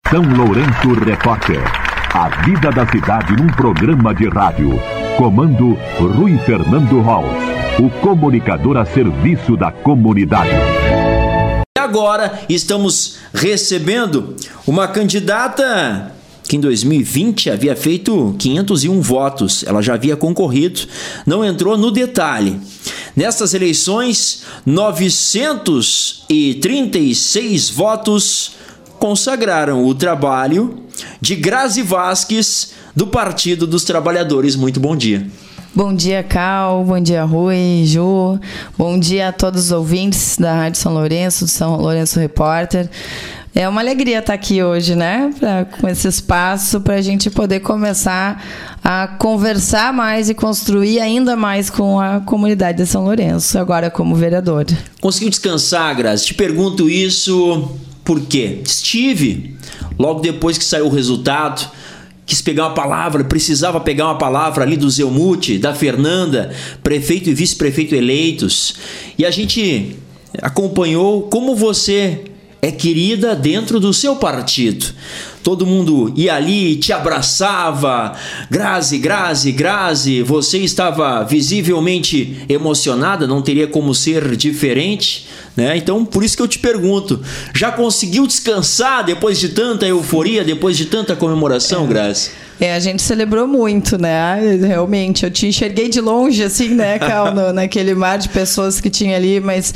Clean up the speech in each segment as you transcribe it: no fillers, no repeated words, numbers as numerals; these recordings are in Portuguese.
São Lourenço Repórter. A vida da cidade num programa de rádio. Comando Rui Fernando Holtz, o comunicador a serviço da comunidade. Agora estamos recebendo uma candidata que em 2020 havia feito 501 votos. Ela já havia concorrido, não entrou no detalhe. Nessas eleições, 936 votos consagraram o trabalho de Grazi Vasques, do Partido dos Trabalhadores. Muito bom dia. Bom dia, Cal. Bom dia, Rui, Ju. Bom dia a todos os ouvintes da Rádio São Lourenço, do São Lourenço Repórter. É uma alegria estar aqui hoje, né? Com esse espaço para a gente poder começar a conversar mais e construir ainda mais com a comunidade de São Lourenço, agora como vereador. Conseguiu descansar, Grazi? Te pergunto isso por quê? Estive, logo depois que saiu o resultado, quis pegar uma palavra, precisava pegar uma palavra ali do Zelmuth, da Fernanda, prefeito e vice-prefeito eleitos, e a gente acompanhou como você é querida dentro do seu partido. Todo mundo ia ali, te abraçava. Grazi, Grazi, Grazi. Você estava visivelmente emocionada, não teria como ser diferente, né? Então, por isso que eu te pergunto, já conseguiu descansar depois de tanta euforia, depois de tanta comemoração, Grazi? A gente celebrou muito, né? Realmente, eu te enxerguei de longe, assim, né, Cal, naquele mar de pessoas que tinha ali, mas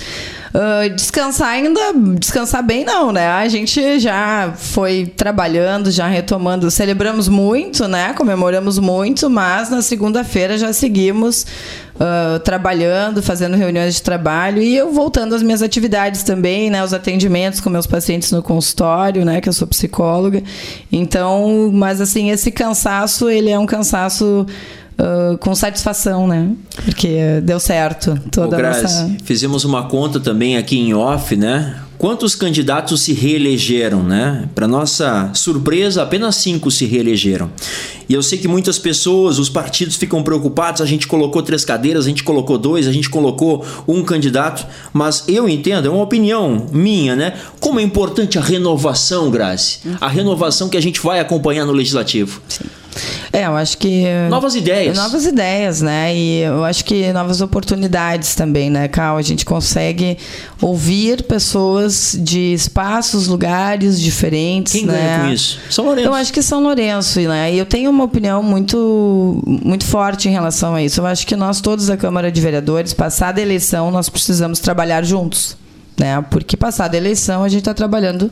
descansar bem não, né? A gente já foi trabalhando, já retomando, celebramos muito, né? Comemoramos muito, mas na segunda-feira já seguimos trabalhando, fazendo reuniões de trabalho e eu voltando às minhas atividades também, né? Os atendimentos com meus pacientes no consultório, né? Que eu sou psicóloga. Então, mas assim, esse cansaço, ele é um cansaço com satisfação, né? Porque deu certo toda Grazi, nossa... Fizemos uma conta também aqui em off, né? Quantos candidatos se reelegeram, né? Para nossa surpresa, apenas 5 se reelegeram. E eu sei que muitas pessoas, os partidos ficam preocupados, a gente colocou 3 cadeiras, a gente colocou 2, a gente colocou um candidato, mas eu entendo, é uma opinião minha, né? Como é importante a renovação, Grazi. A renovação que a gente vai acompanhar no Legislativo. Sim. Eu acho que... Novas ideias, né? E eu acho que novas oportunidades também, né, Cal? A gente consegue ouvir pessoas de espaços, lugares diferentes. Quem né? ganha com isso? São Lourenço. Eu acho que São Lourenço, né? E eu tenho uma opinião muito, muito forte em relação a isso. Eu acho que nós todos da Câmara de Vereadores, passada a eleição, nós precisamos trabalhar juntos, né? Porque passada a eleição a gente está trabalhando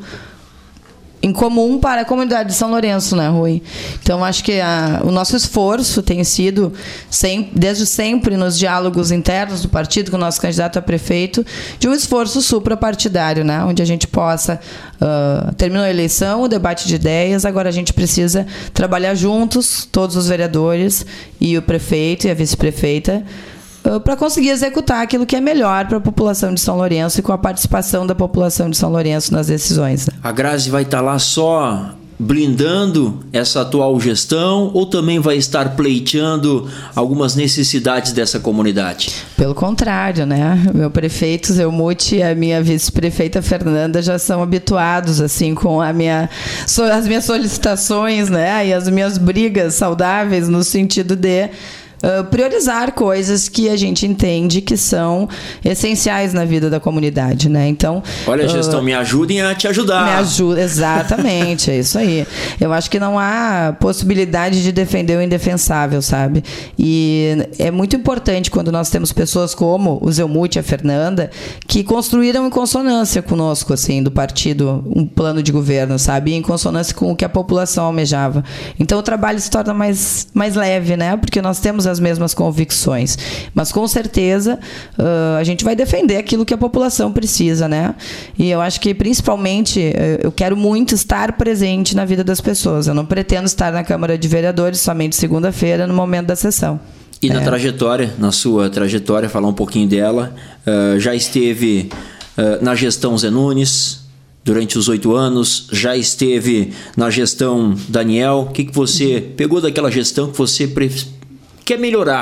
em comum para a comunidade de São Lourenço, né, Rui? Então, acho que o nosso esforço tem sido, desde sempre, nos diálogos internos do partido, com o nosso candidato a prefeito, de um esforço suprapartidário, né? Onde a gente possa... terminou a eleição, o debate de ideias, agora a gente precisa trabalhar juntos, todos os vereadores, e o prefeito e a vice-prefeita, para conseguir executar aquilo que é melhor para a população de São Lourenço e com a participação da população de São Lourenço nas decisões. Né? A Grazi vai estar lá só blindando essa atual gestão ou também vai estar pleiteando algumas necessidades dessa comunidade? Pelo contrário, né? Meu prefeito Zelmuth e a minha vice-prefeita Fernanda já são habituados assim com as minhas solicitações, né? E as minhas brigas saudáveis no sentido de priorizar coisas que a gente entende que são essenciais na vida da comunidade, né? Então, olha, gestão, me ajudem a te ajudar. Me ajuda, exatamente, é isso aí. Eu acho que não há possibilidade de defender o indefensável, sabe? E é muito importante quando nós temos pessoas como o Zelmuth e a Fernanda que construíram em consonância conosco, assim, do partido, um plano de governo, sabe? Em consonância com o que a população almejava. Então, o trabalho se torna mais leve, né? Porque nós temos as mesmas convicções, mas com certeza a gente vai defender aquilo que a população precisa, né? E eu acho que principalmente eu quero muito estar presente na vida das pessoas. Eu não pretendo estar na Câmara de Vereadores somente segunda-feira no momento da sessão. E na trajetória, na sua trajetória, falar um pouquinho dela, já esteve na gestão Zé Nunes durante os 8 anos, já esteve na gestão Daniel. O que você pegou daquela gestão que você quer melhorar,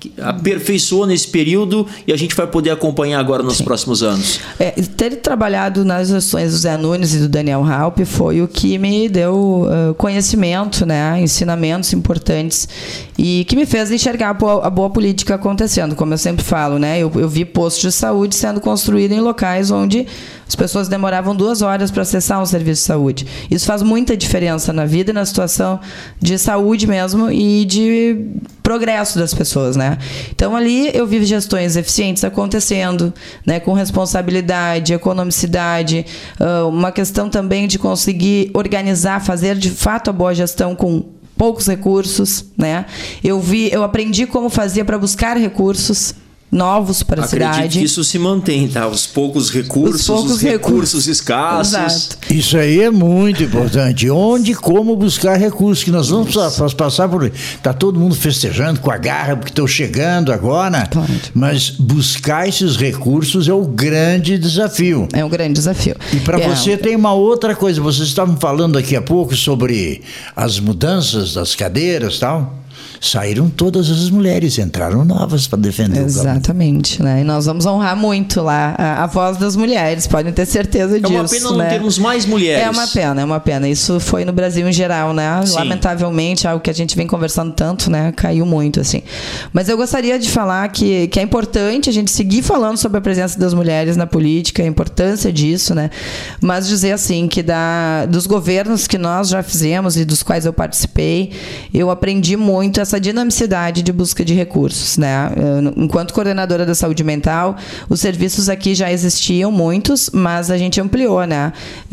aperfeiçoou nesse período e a gente vai poder acompanhar agora nos próximos anos? Ter trabalhado nas gestões do Zé Nunes e do Daniel Raupp foi o que me deu conhecimento, né, ensinamentos importantes e que me fez enxergar a boa política acontecendo. Como eu sempre falo, né, eu vi postos de saúde sendo construídos em locais onde as pessoas demoravam 2 horas para acessar um serviço de saúde. Isso faz muita diferença na vida e na situação de saúde mesmo e de progresso das pessoas, né? Então, ali eu vi gestões eficientes acontecendo, né, com responsabilidade, economicidade, uma questão também de conseguir organizar, fazer de fato a boa gestão com poucos recursos, né? Eu aprendi como fazia para buscar recursos novos para a cidade. Acredito que isso se mantém, tá? Os poucos recursos, os recursos escassos. Exato. Isso aí é muito importante. Onde e como buscar recursos, que nós vamos passar por... Está todo mundo festejando com a garra, porque estão chegando agora, mas buscar esses recursos é o grande desafio. É um grande desafio. E para você tem uma outra coisa, vocês estavam falando daqui a pouco sobre as mudanças das cadeiras e tal. Saíram todas as mulheres, entraram novas para defender o governador. Exatamente, né? E nós vamos honrar muito lá a voz das mulheres, podem ter certeza disso. É uma pena não termos mais mulheres. É uma pena. Isso foi no Brasil em geral, né? Sim. Lamentavelmente, algo que a gente vem conversando tanto, né? Caiu muito, assim. Mas eu gostaria de falar que é importante a gente seguir falando sobre a presença das mulheres na política, a importância disso, né? Mas dizer assim, que dos governos que nós já fizemos e dos quais eu participei, eu aprendi muito essa dinamicidade de busca de recursos, né? Enquanto coordenadora da saúde mental, os serviços aqui já existiam muitos, mas a gente ampliou, né?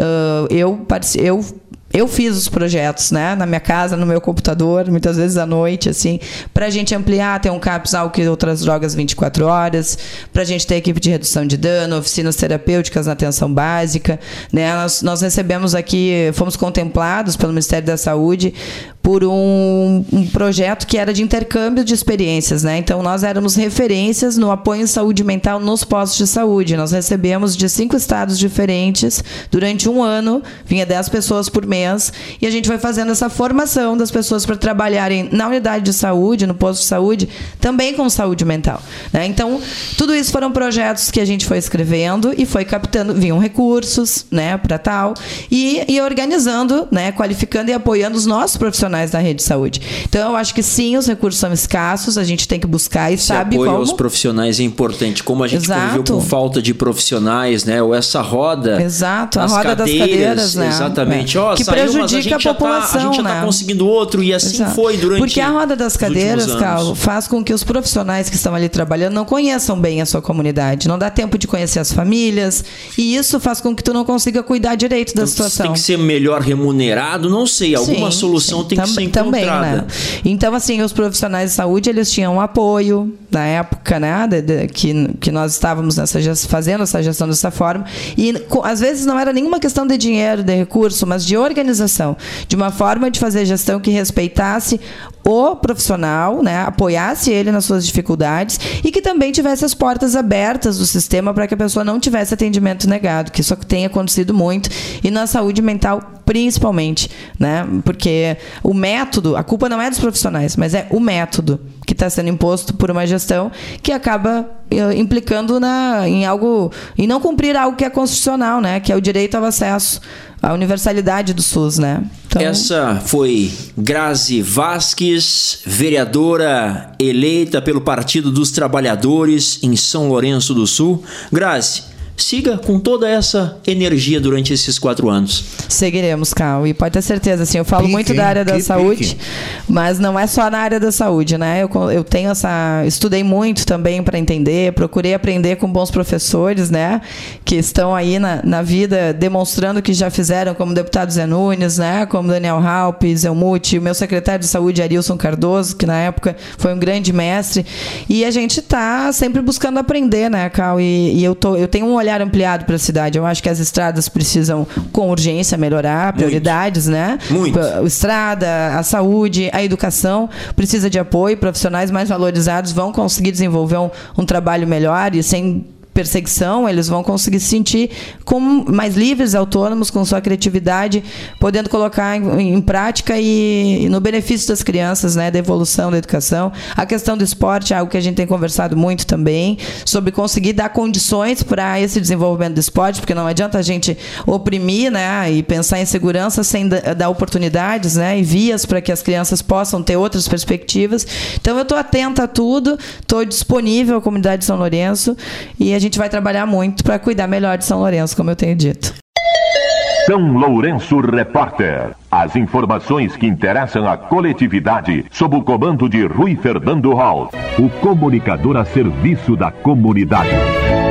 Eu fiz os projetos, né, na minha casa, no meu computador, muitas vezes à noite, assim, para a gente ampliar, ter um CAPS, álcool e outras drogas 24 horas, para a gente ter equipe de redução de dano, oficinas terapêuticas na atenção básica, né? Nós recebemos aqui, fomos contemplados pelo Ministério da Saúde por um projeto que era de intercâmbio de experiências, né? Então, nós éramos referências no apoio em saúde mental nos postos de saúde. Nós recebemos de 5 estados diferentes, durante um ano, vinha 10 pessoas por mês, e a gente vai fazendo essa formação das pessoas para trabalharem na unidade de saúde, no posto de saúde, também com saúde mental, né? Então, tudo isso foram projetos que a gente foi escrevendo e foi captando, vinham recursos, né, para tal, e organizando, né, qualificando e apoiando os nossos profissionais da rede de saúde. Então, eu acho que sim, os recursos são escassos, a gente tem que buscar e sabe como... apoio aos profissionais é importante, como a gente conviveu com falta de profissionais, né, ou essa roda... Exato, a roda das cadeiras, né? Exatamente. Que prejudica a população, a gente já está conseguindo outro, e assim foi durante... Porque a roda das cadeiras, Carlos, faz com que os profissionais que estão ali trabalhando não conheçam bem a sua comunidade, não dá tempo de conhecer as famílias, e isso faz com que tu não consiga cuidar direito da situação. Tem que ser melhor remunerado, não sei, alguma solução tem que ser encontrada. Também, né? Então, assim, os profissionais de saúde, eles tinham apoio na época, né, que nós estávamos fazendo essa gestão dessa forma, e às vezes não era nenhuma questão de dinheiro, de recurso, mas de organização, de uma forma de fazer gestão que respeitasse o profissional, né, apoiasse ele nas suas dificuldades e que também tivesse as portas abertas do sistema para que a pessoa não tivesse atendimento negado, que isso tem acontecido muito, e na saúde mental principalmente, né, porque o método, a culpa não é dos profissionais, mas é o método que está sendo imposto por uma gestão que acaba implicando em não cumprir algo que é constitucional, né, que é o direito ao acesso, a universalidade do SUS, né? Então... Essa foi Grazi Vasques, vereadora eleita pelo Partido dos Trabalhadores em São Lourenço do Sul. Grazi, siga com toda essa energia durante esses 4 anos. Seguiremos, Cal, e pode ter certeza, assim, eu falo muito da área da saúde, mas não é só na área da saúde, né? Eu tenho estudei muito também para entender, procurei aprender com bons professores, né, que estão aí na vida demonstrando que já fizeram, como o deputado Zé Nunes, né, como Daniel Raupp, Zé Muti, o meu secretário de saúde, Arilson Cardoso, que na época foi um grande mestre, e a gente está sempre buscando aprender, né, Cal, e eu tenho um olhar ampliado para a cidade. Eu acho que as estradas precisam, com urgência, melhorar, prioridades, né? Muito. A estrada, a saúde, a educação precisa de apoio, profissionais mais valorizados vão conseguir desenvolver um trabalho melhor e sem perseguição, eles vão conseguir se sentir mais livres, autônomos, com sua criatividade, podendo colocar em prática e no benefício das crianças, né, da evolução da educação. A questão do esporte é algo que a gente tem conversado muito também, sobre conseguir dar condições para esse desenvolvimento do esporte, porque não adianta a gente oprimir, né, e pensar em segurança sem dar oportunidades, né, e vias para que as crianças possam ter outras perspectivas. Então eu estou atenta a tudo, estou disponível à comunidade de São Lourenço e a gente vai trabalhar muito para cuidar melhor de São Lourenço, como eu tenho dito. São Lourenço Repórter. As informações que interessam a coletividade sob o comando de Rui Fernando Hall, o comunicador a serviço da comunidade.